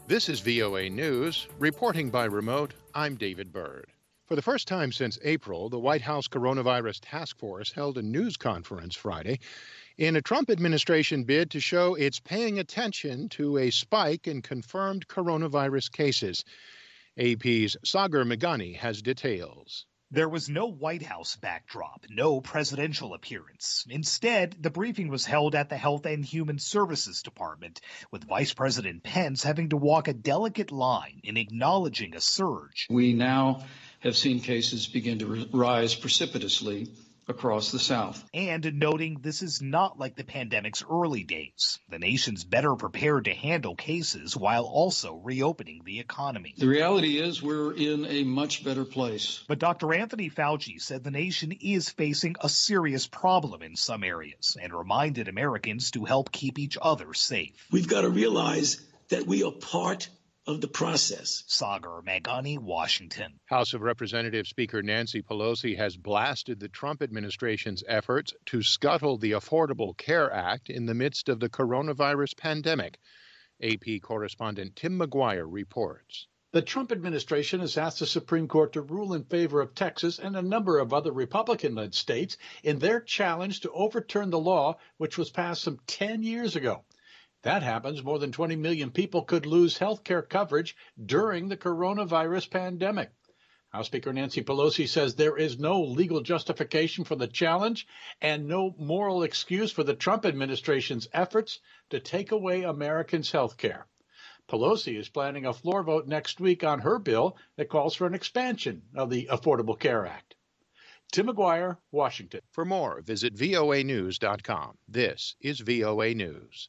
This is VOA News. Reporting by remote, I'm David Byrd. For the first time since April, the White House Coronavirus Task Force held a news conference Friday in a Trump administration bid to show it's paying attention to a spike in confirmed coronavirus cases. AP's Sagar Meghani has details. There was no White House backdrop, no presidential appearance. Instead, the briefing was held at the Health and Human Services Department, with Vice President Pence having to walk a delicate line in acknowledging a surge. We now have seen cases begin to rise precipitously across the South. And noting this is not like the pandemic's early days. The nation's better prepared to handle cases while also reopening the economy. The reality is we're in a much better place. But Dr. Anthony Fauci said the nation is facing a serious problem in some areas and reminded Americans to help keep each other safe. We've got to realize that we are part of the process. Sagar Meghani, Washington. House of Representatives Speaker Nancy Pelosi has blasted the Trump administration's efforts to scuttle the Affordable Care Act in the midst of the coronavirus pandemic. AP correspondent Tim McGuire reports. The Trump administration has asked the Supreme Court to rule in favor of Texas and a number of other Republican-led states in their challenge to overturn the law, which was passed some 10 years ago. That happens, more than 20 million people could lose health care coverage during the coronavirus pandemic. House Speaker Nancy Pelosi says there is no legal justification for the challenge and no moral excuse for the Trump administration's efforts to take away Americans' health care. Pelosi is planning a floor vote next week on her bill that calls for an expansion of the Affordable Care Act. Tim McGuire, Washington. For more, visit voanews.com. This is VOA News.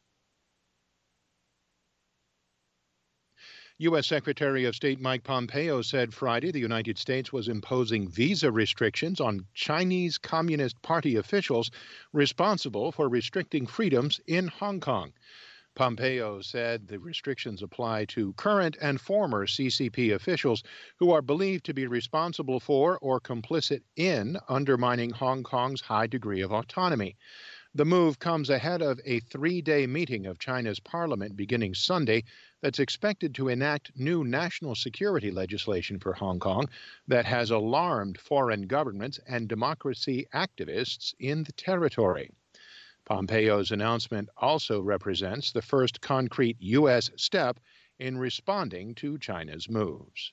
U.S. Secretary of State Mike Pompeo said Friday the United States was imposing visa restrictions on Chinese Communist Party officials responsible for restricting freedoms in Hong Kong. Pompeo said the restrictions apply to current and former CCP officials who are believed to be responsible for or complicit in undermining Hong Kong's high degree of autonomy. The move comes ahead of a 3-day meeting of China's parliament beginning Sunday that's expected to enact new national security legislation for Hong Kong that has alarmed foreign governments and democracy activists in the territory. Pompeo's announcement also represents the first concrete U.S. step in responding to China's moves.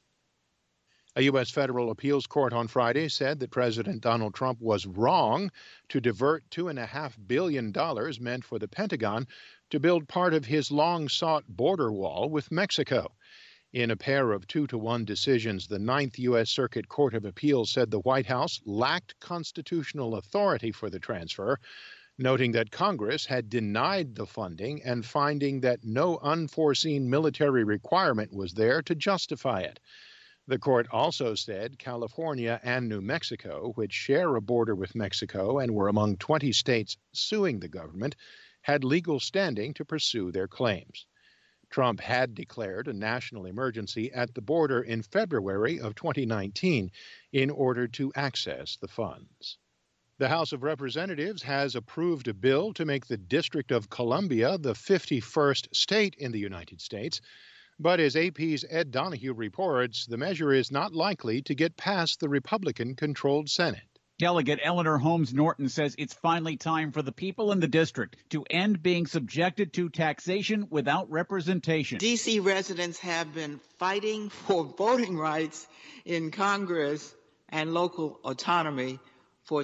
A U.S. federal appeals court on Friday said that President Donald Trump was wrong to divert $2.5 billion meant for the Pentagon to build part of his long-sought border wall with Mexico. In a pair of 2-1 decisions, the Ninth U.S. Circuit Court of Appeals said the White House lacked constitutional authority for the transfer, noting that Congress had denied the funding and finding that no unforeseen military requirement was there to justify it. The court also said California and New Mexico, which share a border with Mexico and were among 20 states suing the government, had legal standing to pursue their claims. Trump had declared a national emergency at the border in February of 2019 in order to access the funds. The House of Representatives has approved a bill to make the District of Columbia the 51st state in the United States. But as AP's Ed Donahue reports, the measure is not likely to get past the Republican-controlled Senate. Delegate Eleanor Holmes Norton says it's finally time for the people in the district to end being subjected to taxation without representation. D.C. residents have been fighting for voting rights in Congress and local autonomy for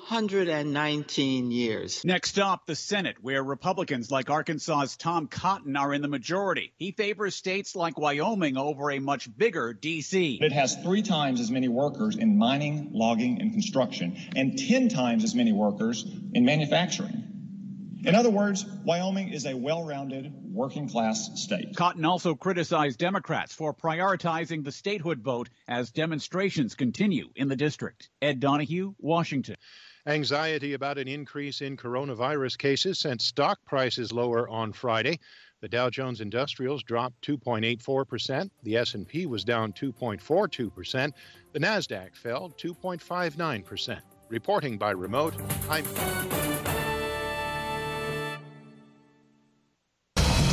219 years. Next up, the Senate, where Republicans like Arkansas's Tom Cotton are in the majority. He favors states like Wyoming over a much bigger D.C. It has 3 times as many workers in mining, logging, and construction, and 10 times as many workers in manufacturing. In other words, Wyoming is a well-rounded, working-class state. Cotton also criticized Democrats for prioritizing the statehood vote as demonstrations continue in the district. Ed Donahue, Washington. Anxiety about an increase in coronavirus cases sent stock prices lower on Friday. The Dow Jones Industrials dropped 2.84%. The S&P was down 2.42%. The Nasdaq fell 2.59%. Reporting by remote, I'm